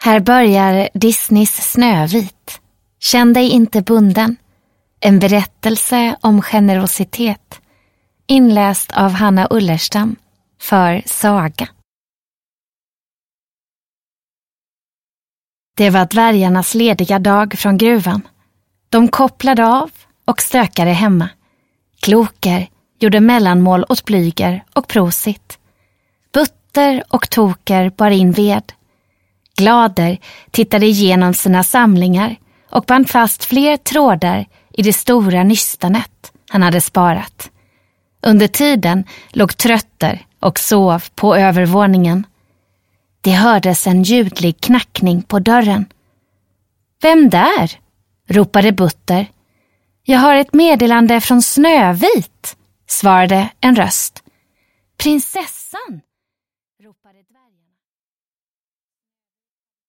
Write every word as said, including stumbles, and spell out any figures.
Här börjar Disneys Snövit. Känn dig inte bunden. En berättelse om generositet. Inläst av Hanna Ullerstam för Saga. Det var dvärgarnas lediga dag från gruvan. De kopplade av och stökade hemma. Kloker gjorde mellanmål åt Blyger och Prosit. Butter och Toker bar in ved. Glader tittade igenom sina samlingar och band fast fler trådar i det stora nystanet han hade sparat. Under tiden låg Trötter och sov på övervåningen. Det hördes en ljudlig knackning på dörren. Vem där? Ropade Butter. Jag har ett meddelande från Snövit, svarade en röst. Prinsessan,